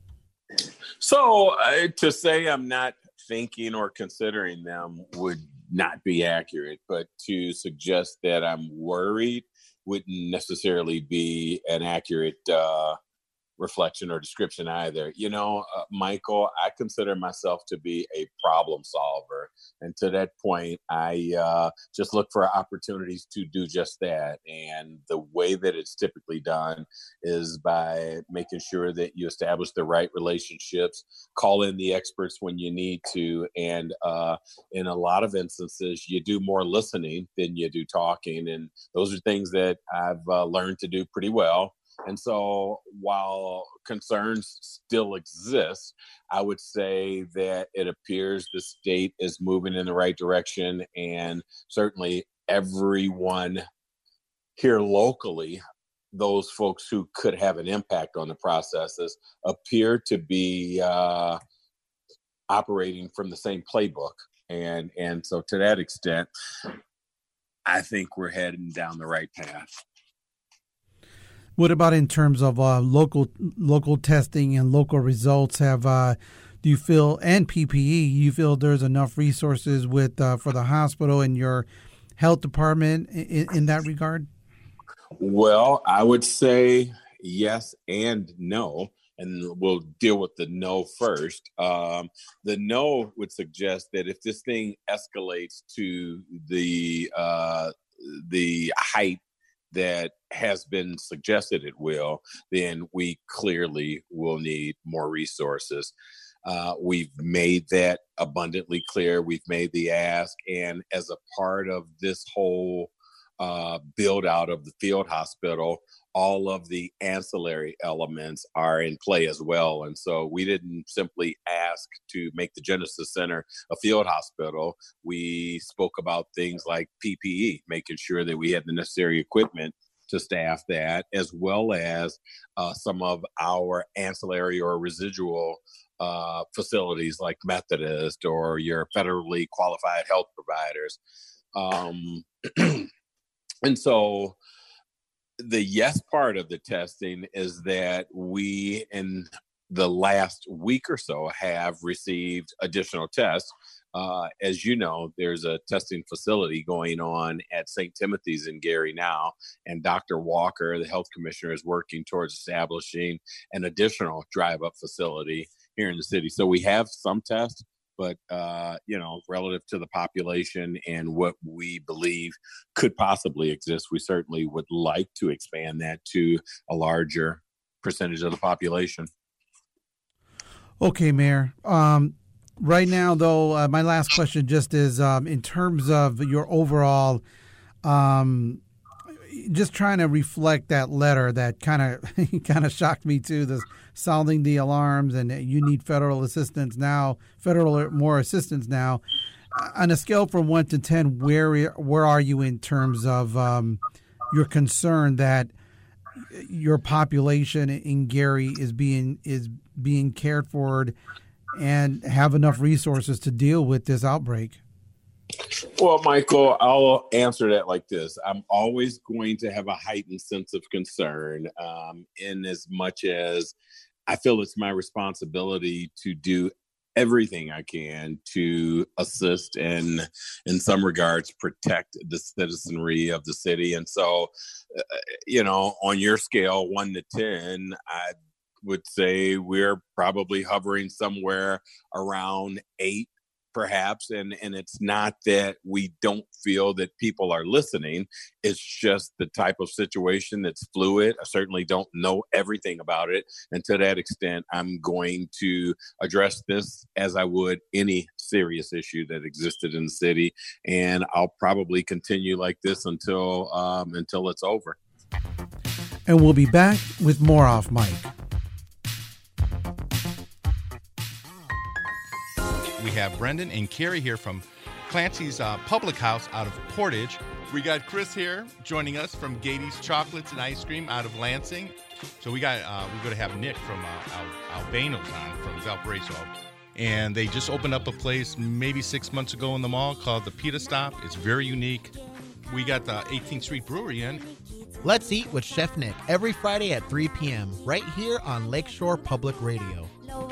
Speaker 8: So uh, to say I'm not thinking or considering them would not be accurate, but to suggest that I'm worried wouldn't necessarily be an accurate uh, reflection or description either. You know, uh, Michael, I consider myself to be a problem solver. And to that point, I uh, just look for opportunities to do just that. And the way that it's typically done is by making sure that you establish the right relationships, call in the experts when you need to. And uh, in a lot of instances, you do more listening than you do talking. And those are things that I've uh, learned to do pretty well. And so while concerns still exist, I would say that it appears the state is moving in the right direction. And certainly everyone here locally, those folks who could have an impact on the processes, appear to be uh, operating from the same playbook. And, and so to that extent, I think we're heading down the right path.
Speaker 1: What about in terms of uh, local local testing and local results? Have uh, do you feel, and P P E, you feel there's enough resources with uh, for the hospital and your health department in, in that regard?
Speaker 8: Well, I would say yes and no, and we'll deal with the no first. Um, the no would suggest that if this thing escalates to the uh, the height that has been suggested it will, then we clearly will need more resources. Uh, we've made that abundantly clear. We've made the ask. And as a part of this whole uh, build out of the field hospital, all of the ancillary elements are in play as well. And so we didn't simply ask to make the Genesis Center a field hospital. We spoke about things like P P E, making sure that we had the necessary equipment to staff that, as well as uh, some of our ancillary or residual uh, facilities like Methodist or your federally qualified health providers. Um, and so the yes part of the testing is that we, in the last week or so, have received additional tests. Uh, as you know, there's a testing facility going on at Saint Timothy's in Gary now, and Doctor Walker, the health commissioner, is working towards establishing an additional drive-up facility here in the city. So we have some tests, but, uh, you know, relative to the population and what we believe could possibly exist, we certainly would like to expand that to a larger percentage of the population.
Speaker 1: Okay, Mayor. Um, right now, though, uh, my last question just is um, in terms of your overall, um, just trying to reflect that letter that kind of kind of shocked me too. The sounding the alarms, and you need federal assistance now, federal more assistance now. On a scale from one to ten, where where are you in terms of um, your concern that your population in Gary is being is being cared for and have enough resources to deal with this outbreak?
Speaker 8: Well, Michael, I'll answer that like this. I'm always going to have a heightened sense of concern um, in as much as I feel it's my responsibility to do everything I can to assist and, in some regards, protect the citizenry of the city. And so, uh, you know, on your scale, one to ten, I would say we're probably hovering somewhere around eight, perhaps. And, and it's not that we don't feel that people are listening. It's just the type of situation that's fluid. I certainly don't know everything about it. And to that extent, I'm going to address this as I would any serious issue that existed in the city. And I'll probably continue like this until um, until it's over.
Speaker 1: And we'll be back with more Off Mic.
Speaker 4: We have Brendan and Carrie here from Clancy's uh, Public House out of Portage. We got Chris here joining us from Gady's Chocolates and Ice Cream out of Lansing. So we got uh, we're going to have Nick from uh, Al- Albano's on from Valparaiso. And they just opened up a place maybe six months ago in the mall called the Pita Stop. It's very unique. We got the eighteenth Street Brewery in.
Speaker 5: Let's Eat with Chef Nick every Friday at three p.m. right here on Lakeshore Public Radio.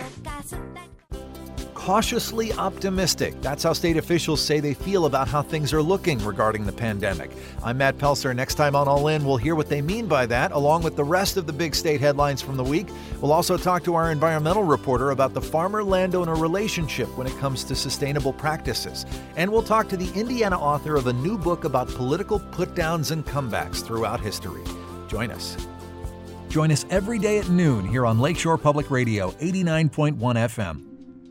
Speaker 3: Cautiously optimistic. That's how state officials say they feel about how things are looking regarding the pandemic. I'm Matt Pelser. Next time on All In, we'll hear what they mean by that, along with the rest of the big state headlines from the week. We'll also talk to our environmental reporter about the farmer-landowner relationship when it comes to sustainable practices. And we'll talk to the Indiana author of a new book about political put-downs and comebacks throughout history. Join us.
Speaker 7: Join us every day at noon here on Lakeshore Public Radio, eighty-nine point one F M.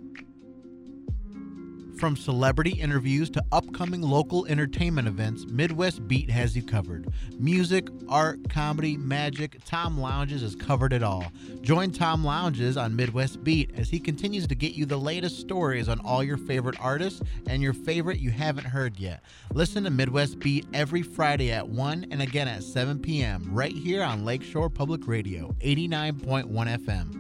Speaker 5: From celebrity interviews to upcoming local entertainment events, Midwest Beat has you covered. Music, art, comedy, magic, Tom Lounges has covered it all. Join Tom Lounges on Midwest Beat as he continues to get you the latest stories on all your favorite artists and your favorite you haven't heard yet. Listen to Midwest Beat every Friday at one and again at seven p.m. right here on Lakeshore Public Radio, eighty-nine point one F M.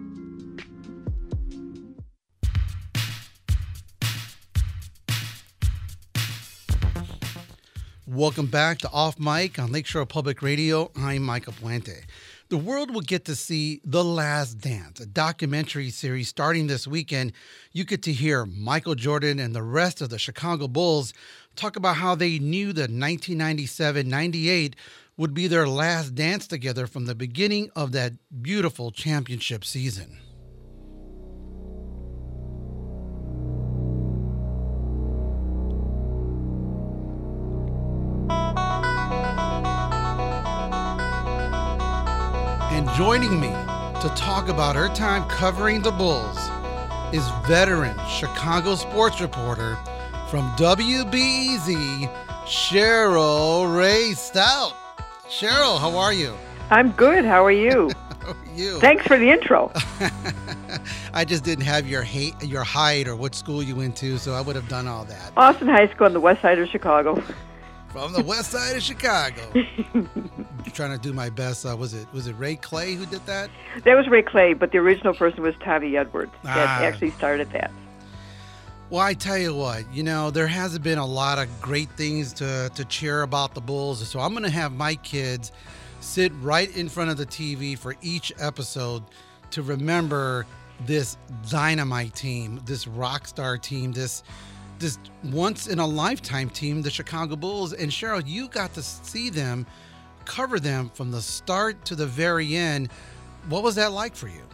Speaker 1: Welcome back to Off Mic on Lakeshore Public Radio. I'm Michael Puente. The world will get to see The Last Dance, a documentary series starting this weekend. You get to hear Michael Jordan and the rest of the Chicago Bulls talk about how they knew that nineteen ninety-seven ninety-eight would be their last dance together from the beginning of that beautiful championship season. And joining me to talk about her time covering the Bulls is veteran Chicago sports reporter from W B E Z, Cheryl Rae Stout. Cheryl, how are you?
Speaker 9: I'm good. How are you?
Speaker 1: How are you?
Speaker 9: Thanks for the intro.
Speaker 1: I just didn't have your hate, your height or what school you went to, so I would have done all that.
Speaker 9: Austin High School on the west side of Chicago.
Speaker 1: From the west side of Chicago. Trying to do my best. Uh, was it was it Ray Clay who did that?
Speaker 9: That was Ray Clay, but the original person was Tommy Edwards that
Speaker 1: Ah.
Speaker 9: actually started that.
Speaker 1: Well, I tell you what, you know, there hasn't been a lot of great things to, to cheer about the Bulls. So I'm going to have my kids sit right in front of the T V for each episode to remember this dynamite team, this rock star team, this this once in a lifetime team, the Chicago Bulls. And Cheryl, you got to see them, cover them from the start to the very end. What was that like for you?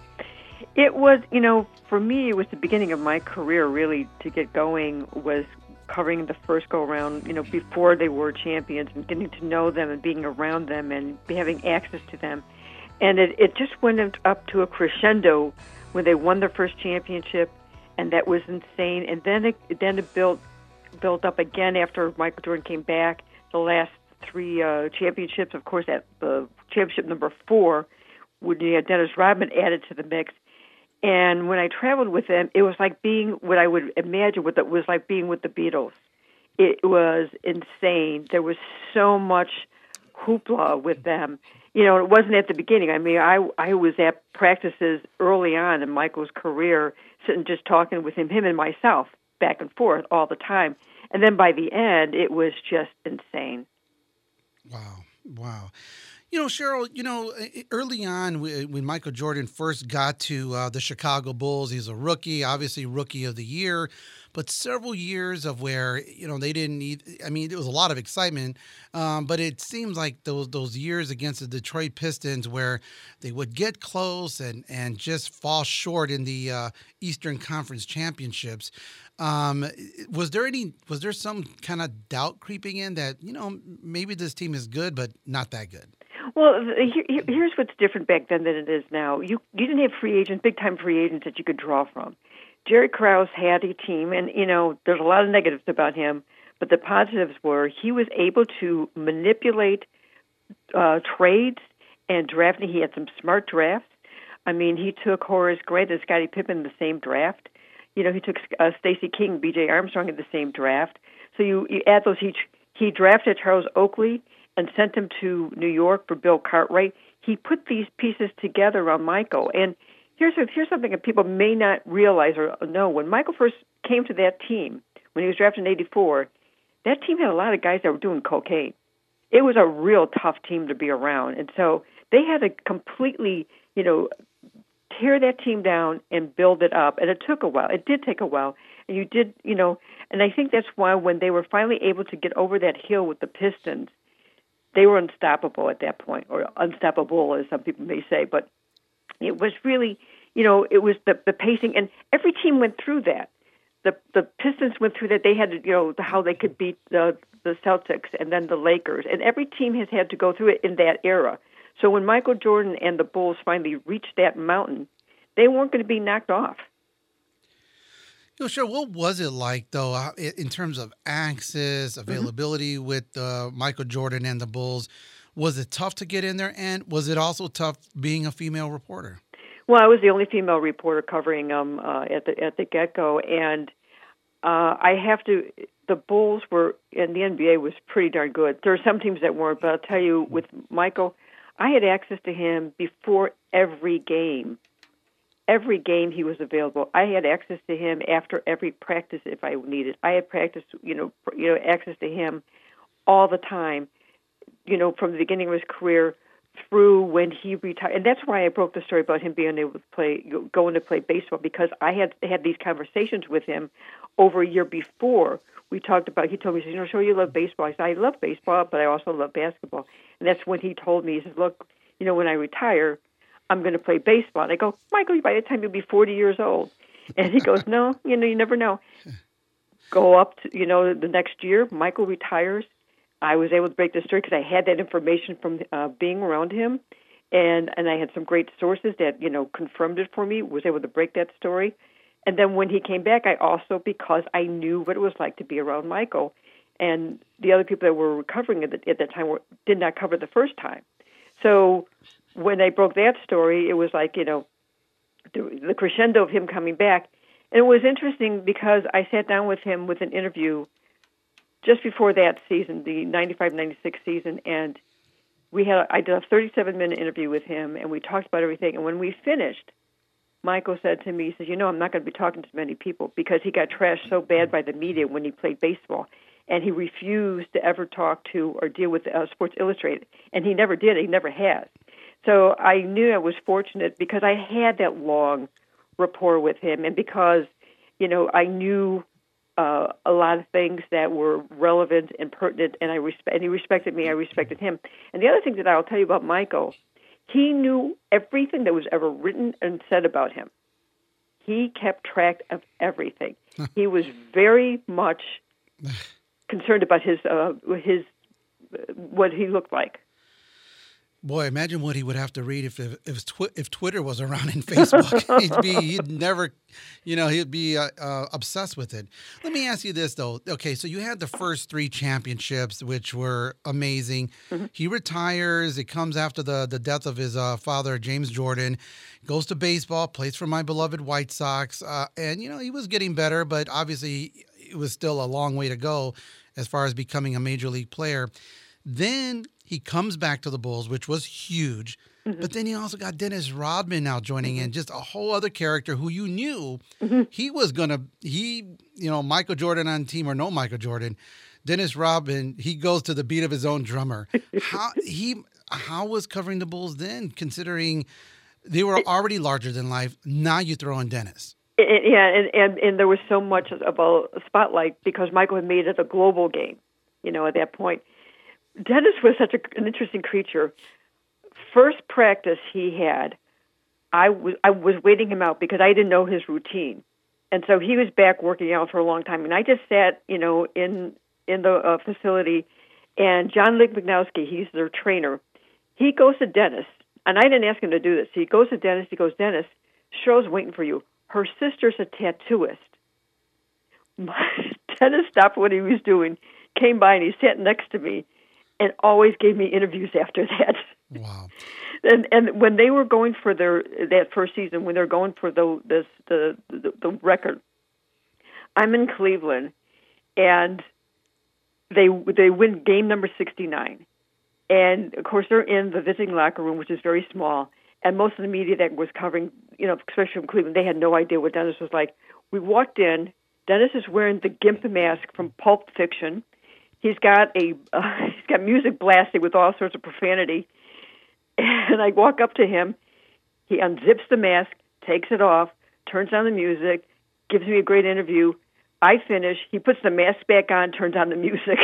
Speaker 9: It was, you know, for me, it was the beginning of my career, really, to get going, was covering the first go-around, you know, before they were champions, and getting to know them and being around them and having access to them. And it, it just went up to a crescendo when they won their first championship, and that was insane. And then it, then it built, built up again after Michael Jordan came back. The last three uh, championships, of course, at the championship number four, when you had Dennis Rodman added to the mix. And when I traveled with them, it was like being what I would imagine what it was like being with the Beatles. It was insane. There was so much hoopla with them. You know, it wasn't at the beginning. I mean, I I was at practices early on in Michael's career, sitting just talking with him, him and myself, back and forth all the time. And then by the end, it was just insane.
Speaker 1: Wow. Wow. You know, Cheryl, you know, early on when Michael Jordan first got to uh, the Chicago Bulls, he's a rookie, obviously rookie of the year, but several years of where, you know, they didn't need, I mean, there was a lot of excitement, um, but it seems like those those years against the Detroit Pistons where they would get close and, and just fall short in the uh, Eastern Conference Championships. Um, was there any, was there some kind of doubt creeping in that, you know, maybe this team is good, but not that good?
Speaker 9: Well, here, here's what's different back then than it is now. You you didn't have free agents, big-time free agents that you could draw from. Jerry Krause had a team, and, you know, there's a lot of negatives about him, but the positives were he was able to manipulate uh, trades and drafting. He had some smart drafts. I mean, he took Horace Grant and Scottie Pippen in the same draft. You know, he took uh, Stacey King, B J Armstrong in the same draft. So you, you add those. He, he drafted Charles Oakley and sent him to New York for Bill Cartwright. He put these pieces together on Michael. And here's here's something that people may not realize or know. When Michael first came to that team, when he was drafted in eighty-four, that team had a lot of guys that were doing cocaine. It was a real tough team to be around. And so they had to completely, you know, tear that team down and build it up. And it took a while. It did take a while. And you did, you know, and I think that's why when they were finally able to get over that hill with the Pistons, they were unstoppable at that point, or unstoppable, as some people may say. But it was really, you know, it was the, the pacing, and every team went through that. The the Pistons went through that. They had to, you know, how they could beat the the Celtics and then the Lakers, and every team has had to go through it in that era. So when Michael Jordan and the Bulls finally reached that mountain, they weren't going to be knocked off.
Speaker 1: You know, sure. What was it like, though, uh, in terms of access, availability mm-hmm. with uh, Michael Jordan and the Bulls? Was it tough to get in there? And was it also tough being a female reporter?
Speaker 9: Well, I was the only female reporter covering them um, uh, at the at the get-go. And uh, I have to, the Bulls were, and the N B A was pretty darn good. There are some teams that weren't, but I'll tell you, with Michael, I had access to him before every game. Every game he was available. I had access to him after every practice if I needed. I had practice, you know, you know, access to him all the time, you know, from the beginning of his career through when he retired. And that's why I broke the story about him being able to play, going to play baseball, because I had had these conversations with him over a year before. We talked about, he told me, he said, you know, sure, you love baseball. I said, I love baseball, but I also love basketball. And that's when he told me, he said, look, you know, when I retire, I'm going to play baseball. And I go, Michael, by the time you'll be forty years old. And he goes, no, you know, you never know. Go up to, you know, the next year, Michael retires. I was able to break the story because I had that information from uh, being around him. And, and I had some great sources that, you know, confirmed it for me, was able to break that story. And then when he came back, I also, because I knew what it was like to be around Michael, and the other people that were covering it at that time were, did not cover the first time. So when I broke that story, it was like, you know, the, the crescendo of him coming back. And it was interesting because I sat down with him with an interview just before that season, the ninety-five ninety-six season, and we had I did a thirty-seven minute interview with him, and we talked about everything. And when we finished, Michael said to me, he says, "You know, I'm not going to be talking to many people because he got trashed so bad by the media when he played baseball, and he refused to ever talk to or deal with uh, Sports Illustrated, and he never did. He never has." So I knew I was fortunate because I had that long rapport with him, and because, you know, I knew uh, a lot of things that were relevant and pertinent, and I respe- and he respected me, I respected him. And the other thing that I'll tell you about Michael, he knew everything that was ever written and said about him. He kept track of everything. He was very much concerned about his uh, his what he looked like.
Speaker 1: Boy, imagine what he would have to read if if if, twi- if Twitter was around and Facebook. he'd be he'd never, you know, he'd be uh, uh, obsessed with it. Let me ask you this though. Okay, so you had the first three championships, which were amazing. Mm-hmm. He retires. It comes after the the death of his uh, father, James Jordan. Goes to baseball, plays for my beloved White Sox, uh, and you know he was getting better, but obviously it was still a long way to go as far as becoming a major league player. Then he comes back to the Bulls, which was huge. Mm-hmm. But then he also got Dennis Rodman now joining mm-hmm. in, just a whole other character who you knew mm-hmm. he was going to, he, you know, Michael Jordan on team or no Michael Jordan, Dennis Rodman, he goes to the beat of his own drummer. how he, how was covering the Bulls then, considering they were already larger than life? Now you throw in Dennis.
Speaker 9: It, yeah, and, and, and there was so much of a spotlight because Michael had made it a global game, you know, at that point. Dennis was such a, an interesting creature. First practice he had, I was I was waiting him out because I didn't know his routine, and so he was back working out for a long time. And I just sat, you know, in in the uh, facility, and John Lick Mignowski, he's their trainer. He goes to Dennis, and I didn't ask him to do this. He goes to Dennis. He goes, "Dennis, Cheryl's waiting for you. Her sister's a tattooist." Dennis stopped what he was doing, came by, and he sat next to me, and always gave me interviews after that.
Speaker 1: Wow!
Speaker 9: and and when they were going for their that first season, when they're going for the this the, the the record, I'm in Cleveland, and they they win game number sixty-nine, and of course they're in the visiting locker room, which is very small, and most of the media that was covering, you know, especially from Cleveland, they had no idea what Dennis was like. We walked in. Dennis is wearing the gimp mask from Pulp Fiction. He's got a uh, he's got music blasting with all sorts of profanity, and I walk up to him. He unzips the mask, takes it off, turns on the music, gives me a great interview. I finish. He puts the mask back on, turns on the music.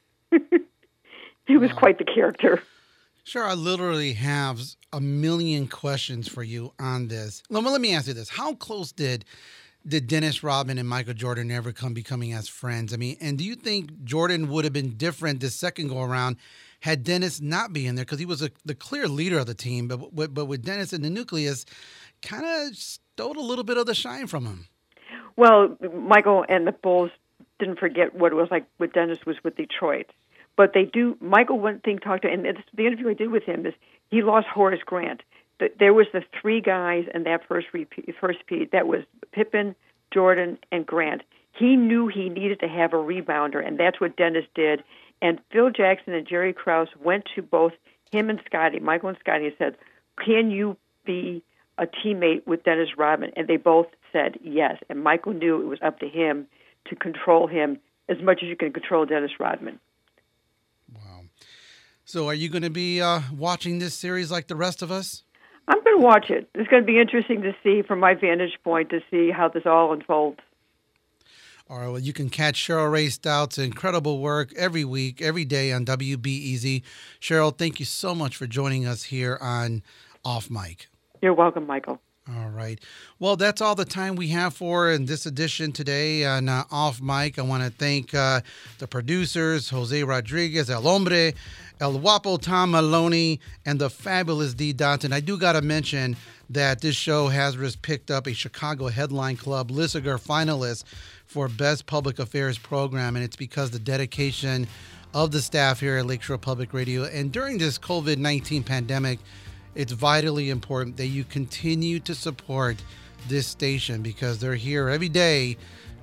Speaker 9: He was wow. quite the character.
Speaker 1: Sure, I literally have a million questions for you on this. Let me, let me ask you this: how close did Did Dennis Rodman and Michael Jordan ever come becoming as friends? I mean, and do you think Jordan would have been different this second go around had Dennis not been there? Because he was a, the clear leader of the team, but but with Dennis in the nucleus, kind of stole a little bit of the shine from him.
Speaker 9: Well, Michael and the Bulls didn't forget what it was like with Dennis was with Detroit. But they do, Michael, one thing talked to, and the interview I did with him is he lost Horace Grant. There was the three guys in that first repeat, first repeat. That was Pippen, Jordan, and Grant. He knew he needed to have a rebounder, and that's what Dennis did. And Phil Jackson and Jerry Krause went to both him and Scotty, Michael and Scotty, and said, "Can you be a teammate with Dennis Rodman?" And they both said yes. And Michael knew it was up to him to control him as much as you can control Dennis Rodman.
Speaker 1: Wow. So are you going to be uh, watching this series like the rest of us?
Speaker 9: I'm going to watch it. It's going to be interesting to see from my vantage point to see how this all unfolds.
Speaker 1: All right, well, you can catch Cheryl Rae Stout's incredible work every week, every day on W B E Z. Cheryl, thank you so much for joining us here on Off Mic.
Speaker 9: You're welcome, Michael.
Speaker 1: All right. Well, that's all the time we have for in this edition today on uh, Off Mic. I want to thank uh, the producers, Jose Rodriguez, El Hombre, El Guapo Tom Maloney, and the fabulous Dee Donton. I do got to mention that this show has picked up a Chicago Headline Club Lissiger finalist for Best Public Affairs Program, and it's because the dedication of the staff here at Lakeshore Public Radio. And during this COVID nineteen pandemic, it's vitally important that you continue to support this station because they're here every day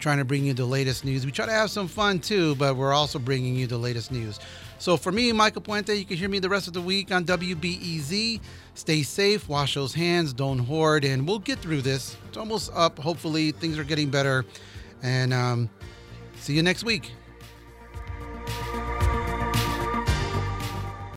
Speaker 1: trying to bring you the latest news. We try to have some fun too, but we're also bringing you the latest news. So for me, Michael Puente, you can hear me the rest of the week on W B E Z. Stay safe, wash those hands, don't hoard, and we'll get through this. It's almost up. Hopefully, things are getting better. And um, see you next week.